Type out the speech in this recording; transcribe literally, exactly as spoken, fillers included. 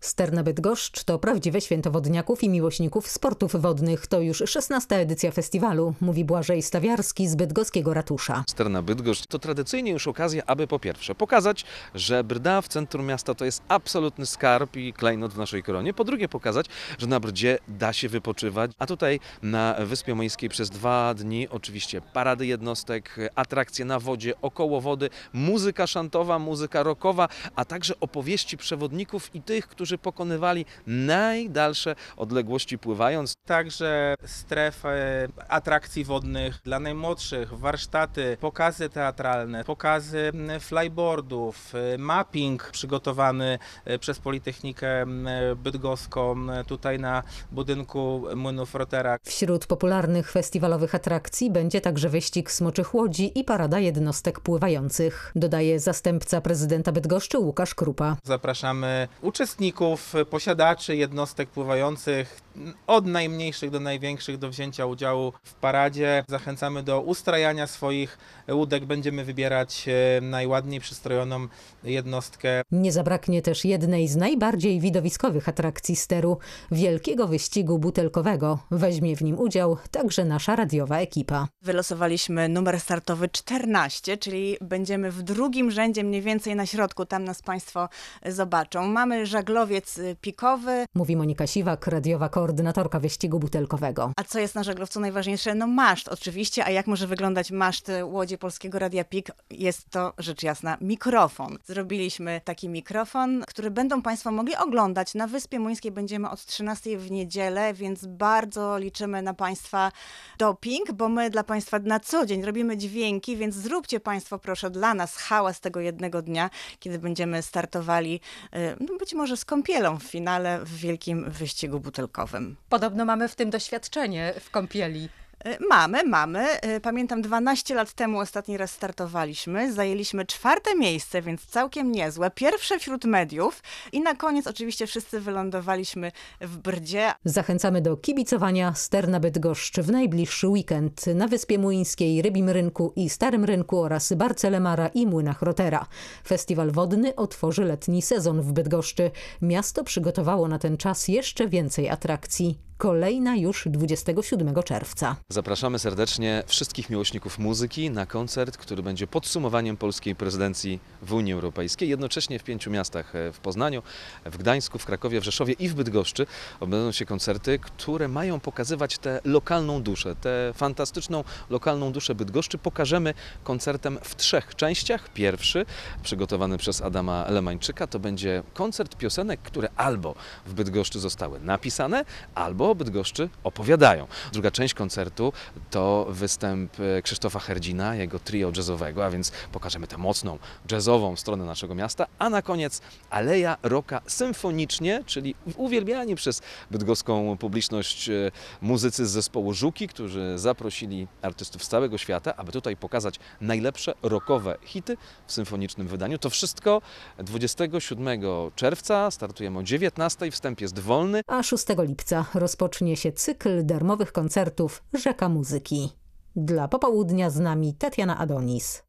Sterna Bydgoszcz to prawdziwe święto wodniaków i miłośników sportów wodnych. To już szesnasta edycja festiwalu, mówi Błażej Stawiarski z bydgoskiego ratusza. Sterna Bydgoszcz to tradycyjnie już okazja, aby po pierwsze pokazać, że Brda w centrum miasta to jest absolutny skarb i klejnot w naszej koronie. Po drugie pokazać, że na Brdzie da się wypoczywać. A tutaj na Wyspie Mojskiej przez dwa dni oczywiście parady jednostek, atrakcje na wodzie, około wody, muzyka szantowa, muzyka rockowa, a także opowieści przewodników i tych, którzy pokonywali najdalsze odległości pływając. Także strefy atrakcji wodnych dla najmłodszych, warsztaty, pokazy teatralne, pokazy flyboardów, mapping przygotowany przez Politechnikę Bydgoską tutaj na budynku Młynów Rotera. Wśród popularnych festiwalowych atrakcji będzie także wyścig smoczych łodzi i parada jednostek pływających, dodaje zastępca prezydenta Bydgoszczy Łukasz Krupa. Zapraszamy uczestników, posiadaczy jednostek pływających od najmniejszych do największych do wzięcia udziału w paradzie. Zachęcamy do ustrajania swoich łódek. Będziemy wybierać najładniej przystrojoną jednostkę. Nie zabraknie też jednej z najbardziej widowiskowych atrakcji steru – wielkiego wyścigu butelkowego. Weźmie w nim udział także nasza radiowa ekipa. Wylosowaliśmy numer startowy czternaście, czyli będziemy w drugim rzędzie mniej więcej na środku. Tam nas Państwo zobaczą. Mamy żaglowiec pikowy. Mówi Monika Siwak, radiowa koordynatorka wyścigu butelkowego. A co jest na żaglowcu najważniejsze? No maszt oczywiście. A jak może wyglądać maszt łodzi Polskiego Radia Pik? Jest to rzecz jasna mikrofon. Zrobiliśmy taki mikrofon, który będą Państwo mogli oglądać. Na Wyspie Młyńskiej będziemy od trzynastej w niedzielę, więc bardzo liczymy na Państwa doping, bo my dla Państwa na co dzień robimy dźwięki, więc zróbcie Państwo proszę dla nas hałas tego jednego dnia, kiedy będziemy startowali no być może z kąpielą w finale w wielkim wyścigu butelkowym. Podobno mamy w tym doświadczenie w kąpieli. Mamy, mamy. Pamiętam, dwanaście lat temu ostatni raz startowaliśmy. Zajęliśmy czwarte miejsce, więc całkiem niezłe. Pierwsze wśród mediów i na koniec oczywiście wszyscy wylądowaliśmy w Brdzie. Zachęcamy do kibicowania Sterna Bydgoszcz w najbliższy weekend na Wyspie Młyńskiej, Rybim Rynku i Starym Rynku oraz Barcelemara i Młynach Rotera. Festiwal wodny otworzy letni sezon w Bydgoszczy. Miasto przygotowało na ten czas jeszcze więcej atrakcji. Kolejna już dwudziestego siódmego czerwca. Zapraszamy serdecznie wszystkich miłośników muzyki na koncert, który będzie podsumowaniem polskiej prezydencji w Unii Europejskiej. Jednocześnie w pięciu miastach: w Poznaniu, w Gdańsku, w Krakowie, w Rzeszowie i w Bydgoszczy odbędą się koncerty, które mają pokazywać tę lokalną duszę, tę fantastyczną lokalną duszę Bydgoszczy. Pokażemy koncertem w trzech częściach. Pierwszy, przygotowany przez Adama Lemańczyka, to będzie koncert piosenek, które albo w Bydgoszczy zostały napisane, albo o Bydgoszczy opowiadają. Druga część koncertu to występ Krzysztofa Herdzina, jego trio jazzowego, a więc pokażemy tę mocną jazzową stronę naszego miasta, a na koniec Aleja Rocka symfonicznie, czyli uwielbiani przez bydgoską publiczność muzycy z zespołu Żuki, którzy zaprosili artystów z całego świata, aby tutaj pokazać najlepsze rockowe hity w symfonicznym wydaniu. To wszystko dwudziestego siódmego czerwca, startujemy o dziewiętnastej, wstęp jest wolny. A szóstego lipca rozpocznie się cykl darmowych koncertów Rzeka Muzyki. Dla Popołudnia z nami Tatiana Adonis.